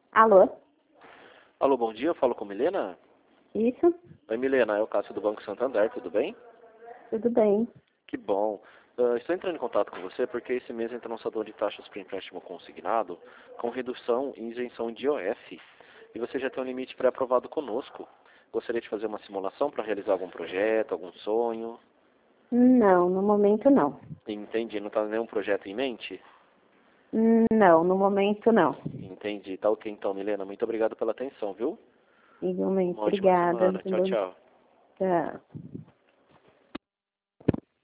Alô? Alô, bom dia, eu falo com Milena? Isso? Oi, Milena, é o Cássio do Banco Santander, tudo bem? Tudo bem. Que bom. Estou entrando em contato com você porque esse mês entra lançador de taxas para empréstimo consignado com redução e isenção de IOF. E você já tem um limite pré-aprovado conosco. Gostaria de fazer uma simulação para realizar algum projeto, algum sonho? Não, no momento não. Entendi, não está nenhum projeto em mente? Não, no momento não. Entendi, tá ok então, Milena. Muito obrigado pela atenção, viu? Igualmente, Uma ótima obrigada. semana. Tchau, tchau. Tchau.